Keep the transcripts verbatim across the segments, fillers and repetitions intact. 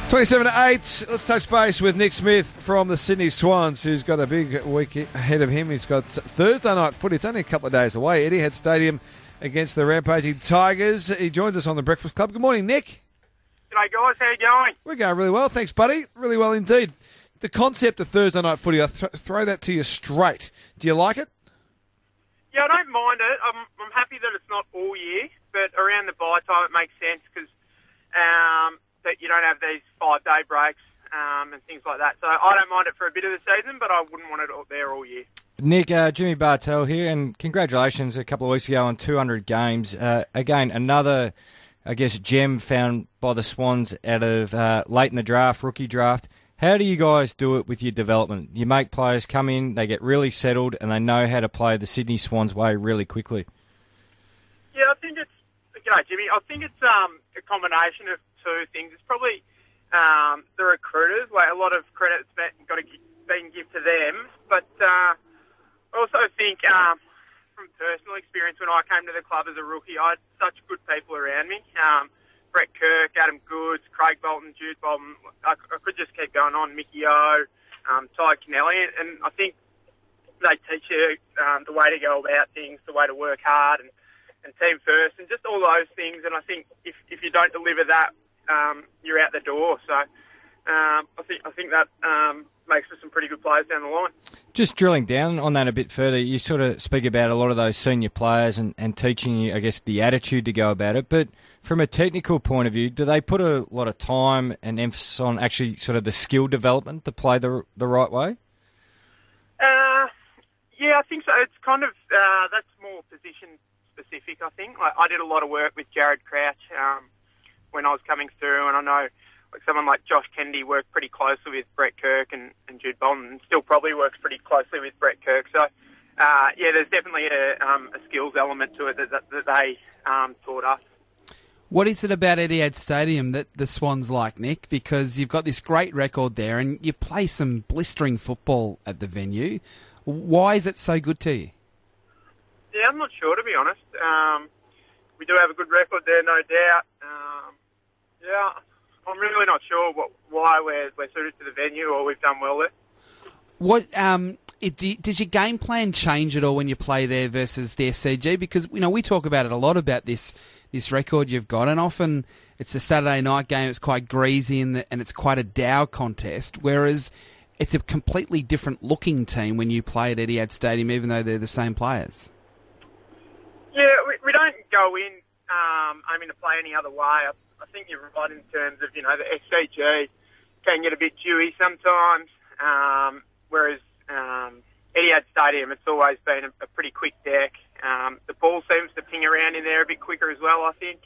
twenty-seven to eight. Let's touch base with Nick Smith from the Sydney Swans, who's got a big week ahead of him. He's got Thursday night footy. It's only a couple of days away. Etihad Stadium against the rampaging Tigers. He joins us on the Breakfast Club. Good morning, Nick. G'day, guys. How you going? We're going really well. Thanks, buddy. Really well indeed. The concept of Thursday night footy, I'll th- throw that to you straight. Do you like it? Yeah, I don't mind it. I'm, I'm happy that it's not all year, but around the bye time it makes sense because um, that you don't have these five-day breaks um, and things like that. So I don't mind it for a bit of the season, but I wouldn't want it all there all year. Nick, uh, Jimmy Bartell here, and congratulations a couple of weeks ago on two hundred games. Uh, again, another, I guess, gem found by the Swans out of uh, late in the draft, rookie draft. How do you guys do it with your development? You make players come in, they get really settled, and they know how to play the Sydney Swans way really quickly. Yeah, I think it's, g'day Jimmy, I think it's um, a combination of two things. It's probably um, the recruiters, where a lot of credit's been, got to been given to them, but uh, I also think um, from personal experience when I came to the club as a rookie, I had such good people around me. Um, Brett Kirk, Adam Goods, Craig Bolton, Jude Bolton. I, I could just keep going on. Mickey O, um, Ty Kennelly, and I think they teach you um, the way to go about things, the way to work hard, and, and team first, and just all those things. And I think if if you don't deliver that, um, you're out the door. So um, I think I think that um, makes for some pretty good players down the line. Just drilling down on that a bit further, you sort of speak about a lot of those senior players and, and teaching you, I guess, the attitude to go about it. But from a technical point of view, do they put a lot of time and emphasis on actually sort of the skill development to play the the right way? Uh, yeah, I think so. It's kind of, uh, that's more position specific, I think. Like, I did a lot of work with Jared Crouch um, when I was coming through, and I know like someone like Josh Kennedy worked pretty closely with Brett Kirk and, and Jude Bolton, and still probably works pretty closely with Brett Kirk. So, uh, yeah, there's definitely a, um, a skills element to it that, that, that they um, taught us. What is it about Etihad Stadium that the Swans like, Nick? Because you've got this great record there and you play some blistering football at the venue. Why is it so good to you? Yeah, I'm not sure, to be honest. Um, we do have a good record there, no doubt. Um, yeah, I'm really not sure what, why we're, we're suited to the venue or we've done well there. What um, it, does your game plan change at all when you play there versus the S C G? Because, you know, we talk about it a lot about this this record you've got, and often it's a Saturday night game, it's quite greasy and, the, and it's quite a Dow contest, whereas it's a completely different looking team when you play at Etihad Stadium, even though they're the same players. Yeah, we, we don't go in um, aiming to play any other way. I, I think you're right in terms of, you know, the S C G can get a bit dewy sometimes, um, whereas um, Etihad Stadium, it's always been a, a pretty quick deck. Um, the ball seems to ping around in there a bit quicker as well, I think.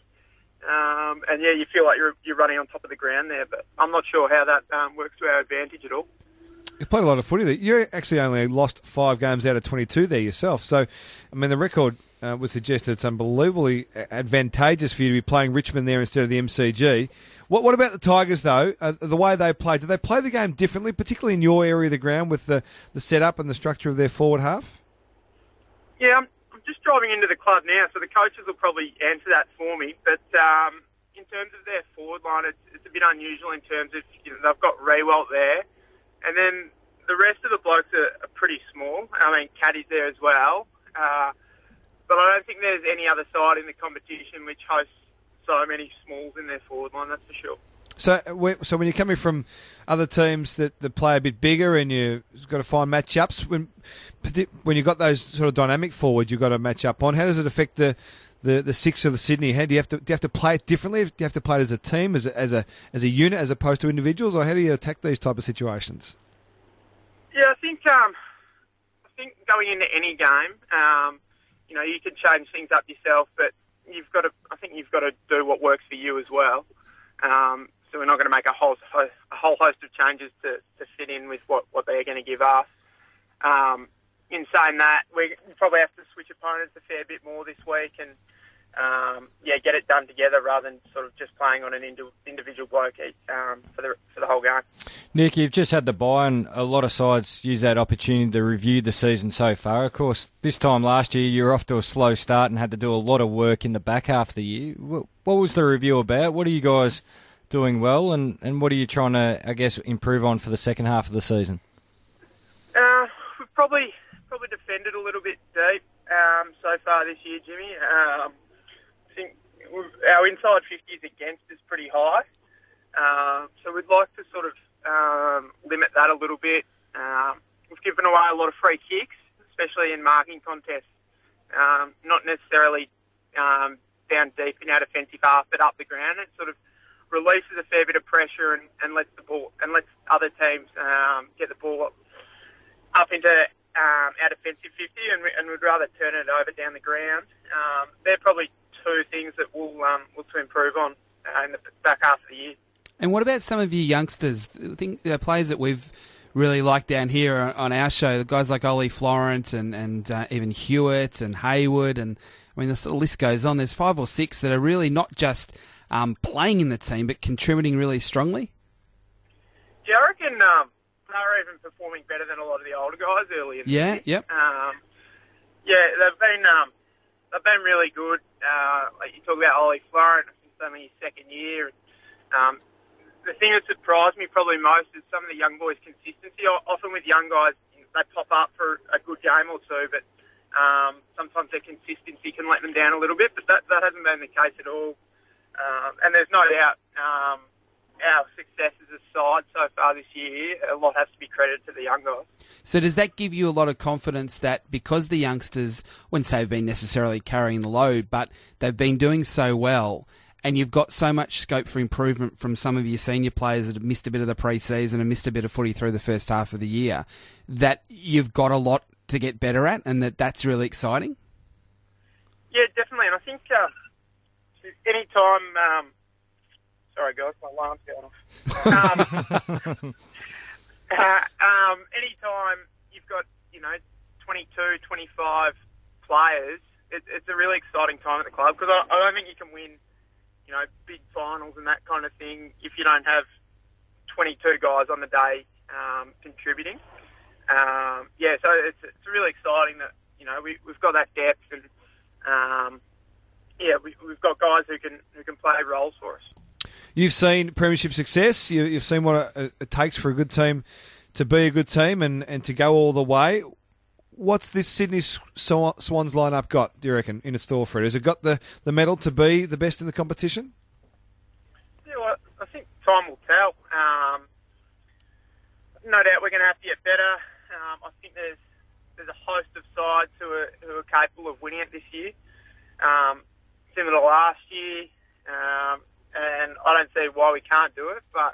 Um, and, yeah, you feel like you're, you're running on top of the ground there, but I'm not sure how that um, works to our advantage at all. You've played a lot of footy there. You actually only lost five games out of twenty-two there yourself. So, I mean, the record uh, would suggest that it's unbelievably advantageous for you to be playing Richmond there instead of the M C G. What What about the Tigers, though? Uh, the way they play, do they play the game differently, particularly in your area of the ground with the, the setup and the structure of their forward half? Yeah, I'm, I'm just driving into the club now, so the coaches will probably answer that for me. But um, in terms of their forward line, it's, it's a bit unusual in terms of, you know, they've got Rewalt there. And then the rest of the blokes are, are pretty small. I mean, Caddy's there as well. Uh, but I don't think there's any other side in the competition which hosts so many smalls in their forward line, that's for sure. So, so when you're coming from other teams that, that play a bit bigger and you've got to find match-ups, when, when you've got those sort of dynamic forwards you've got to match up on, how does it affect the, the, the six of the Sydney? How do you have to do you have to play it differently? Do you have to play it as a team, as a, as a as a unit, as opposed to individuals, or how do you attack these type of situations? Yeah, I think um, I think going into any game, um, you know, you can change things up yourself, but you've got to. I think you've got to do what works for you as well. Um, so we're not going to make a whole a whole host of changes to, to fit in with what, what they're going to give us. Um, in saying that, we probably have to switch opponents a fair bit more this week and, um, yeah, get it done together rather than sort of just playing on an indi- individual bloke um, for the for the whole game. Nick, you've just had the bye and a lot of sides use that opportunity to review the season so far. Of course, this time last year you were off to a slow start and had to do a lot of work in the back half of the year. What was the review about? What are you guys doing well, and, and what are you trying to, I guess, improve on for the second half of the season? Uh, we've probably probably defended a little bit deep um, so far this year, Jimmy. Um, I think we've, our inside fifties against is pretty high, uh, so we'd like to sort of um, limit that a little bit. Um, we've given away a lot of free kicks, especially in marking contests. Um, not necessarily um, down deep in our defensive half, but up the ground. It sort of releases a fair bit of pressure and, and lets the ball and lets other teams um, get the ball up, up into um, our defensive fifty, and, we, and we'd rather turn it over down the ground. Um, they're probably two things that we'll um, look to improve on uh, in the back half of the year. And what about some of your youngsters? I think the players that we've really liked down here on our show, the guys like Ollie Florent and, and uh, even Hewitt and Hayward, and I mean, the sort of list goes on. There's five or six that are really not just um, playing in the team, but contributing really strongly. Yeah, I reckon um, they're even performing better than a lot of the older guys early in the Yeah, year. yep. Um, yeah, they've been um, they've been really good. Uh, like you talk about Ollie Florent, it's only his second year. Um, the thing that surprised me probably most is some of the young boys' consistency. Often with young guys, they pop up for a good game or two, but um, sometimes their consistency can let them down a little bit. But that, that hasn't been the case at all. Um, and there's no doubt um, our success as a side so far this year, a lot has to be credited to the young guys. So does that give you a lot of confidence that because the youngsters, I wouldn't say have been necessarily carrying the load, but they've been doing so well, and you've got so much scope for improvement from some of your senior players that have missed a bit of the pre-season and missed a bit of footy through the first half of the year, that you've got a lot to get better at, and that that's really exciting? Yeah, definitely. And I think uh, any time... Um, sorry, guys, my alarm's going off. Um, uh, um, any time you've got, you know, twenty-two, twenty-five players, it, it's a really exciting time at the club, because I, I don't think you can win, you know, big finals and that kind of thing if you don't have twenty-two guys on the day um, contributing. Um, yeah, so it's it's really exciting that, you know, we, we've got that depth, and um, yeah, we, we've got guys who can who can play roles for us. You've seen premiership success. You, you've seen what it, it takes for a good team to be a good team and, and to go all the way. What's this Sydney Swans lineup got, do you reckon, in its store for it? Has it got the, the medal to be the best in the competition? Yeah, well, I think time will tell. Um, no doubt we're going to have to get better. Um, I think there's there's a host of sides who are who are capable of winning it this year. Um, similar to last year, um, and I don't see why we can't do it. But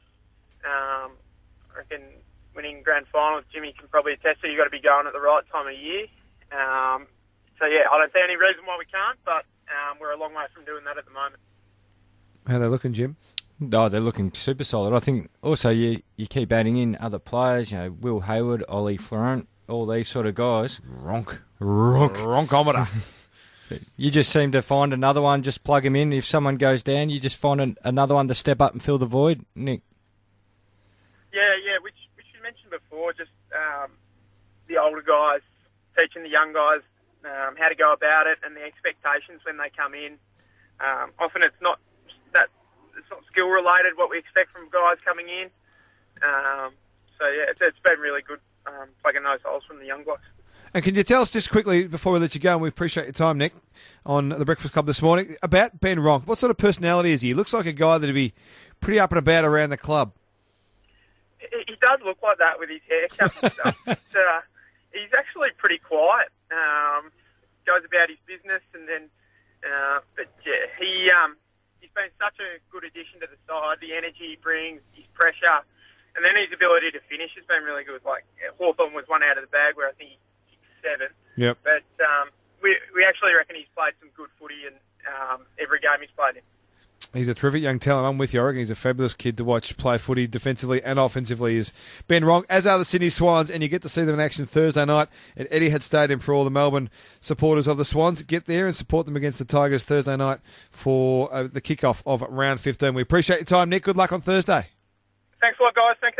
um, I reckon winning grand finals, Jimmy can probably attest to. You've got to be going at the right time of year. Um, so yeah, I don't see any reason why we can't. But um, we're a long way from doing that at the moment. How are they looking, Jim? Oh, they're looking super solid. I think also you you keep adding in other players, you know, Will Hayward, Ollie Florent, all these sort of guys. Ronk. Ronk. Ronkometer. You just seem to find another one, just plug him in. If someone goes down, you just find an, another one to step up and fill the void, Nick. Yeah, yeah, which, which you mentioned before, just um, the older guys teaching the young guys um, how to go about it and the expectations when they come in. Um, often it's not that it's not skill related what we expect from guys coming in. Um, so yeah, it's, it's been really good um, plugging those holes from the young guys. And can you tell us just quickly before we let you go, and we appreciate your time, Nick, on the Breakfast Club this morning, about Ben Ronk. What sort of personality is he? He looks like a guy that'd be pretty up and about around the club. He, he does look like that with his haircut and stuff. But, uh, he's actually pretty quiet. Um, goes about his business, and then, uh, but yeah, he um, he's been such a good addition to the side. The energy he brings, his pressure, and then his ability to finish has been really good. Like Hawthorn was one out of the bag where I think he seven. Yep. But um, we we actually reckon he's played some good footy in um, every game he's played in. He's a terrific young talent. I'm with you. I reckon he's a fabulous kid to watch play footy defensively and offensively. Is Ben Ronk, as are the Sydney Swans, and you get to see them in action Thursday night at Etihad Stadium for all the Melbourne supporters of the Swans. Get there and support them against the Tigers Thursday night for uh, the kickoff of round fifteen. We appreciate your time, Nick. Good luck on Thursday. Thanks a lot, guys. Thanks.